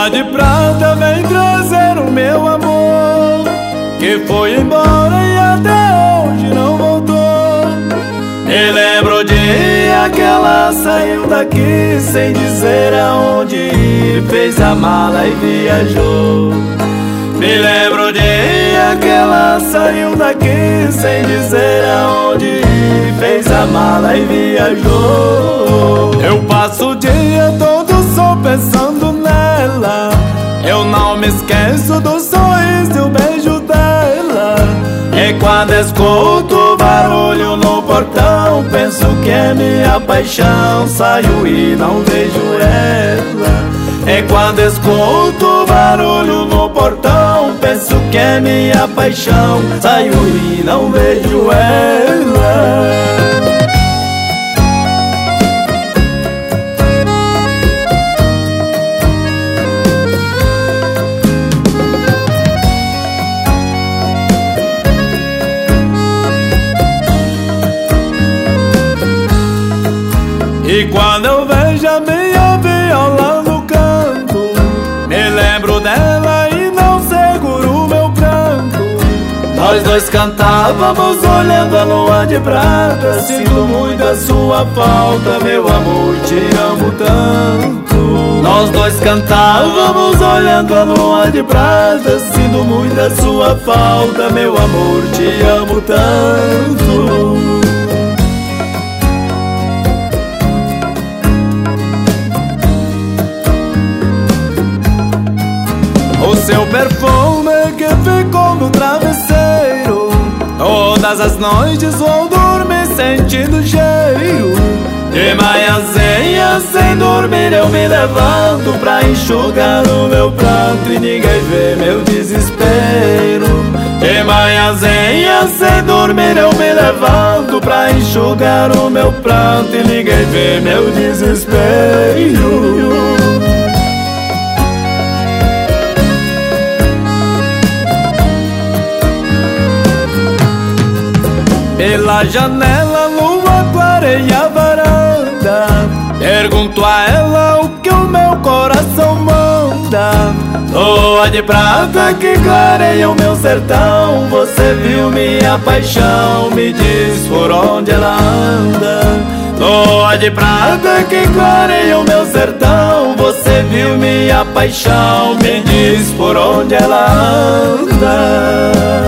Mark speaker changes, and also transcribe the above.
Speaker 1: Lua de prata vem trazer o meu amor, que foi embora e até hoje não voltou. Me lembro o dia que ela saiu daqui sem dizer aonde ir, fez a mala e viajou. Me lembro o dia que ela saiu daqui sem dizer aonde ir, fez a mala e viajou. Eu passo o dia todo só pensando nela, eu não me esqueço do sorriso e o beijo dela. E quando escuto o barulho no portão, penso que é minha paixão, saio e não vejo ela. E quando escuto o barulho no portão, penso que é minha paixão, saio e não vejo ela. E quando eu vejo a minha viola no canto, me lembro dela e não seguro o meu pranto. Nós dois cantávamos olhando a lua de prata, sinto muito a sua falta, meu amor, te amo tanto. Nós dois cantávamos olhando a lua de prata, sinto muito a sua falta, meu amor, te amo tanto. O seu perfume que ficou no travesseiro, todas as noites vou dormir sentindo o cheiro. De manhãzinha sem dormir eu me levanto pra enxugar o meu pranto e ninguém vê meu desespero. De manhãzinha sem dormir eu me levanto pra enxugar o meu pranto e ninguém vê meu desespero. Pela janela a lua clareia a varanda, pergunto a ela o que o meu coração manda. Lua de prata que clareia o meu sertão, você viu minha paixão, me diz por onde ela anda. Lua de prata que clareia o meu sertão, você viu minha paixão, me diz por onde ela anda.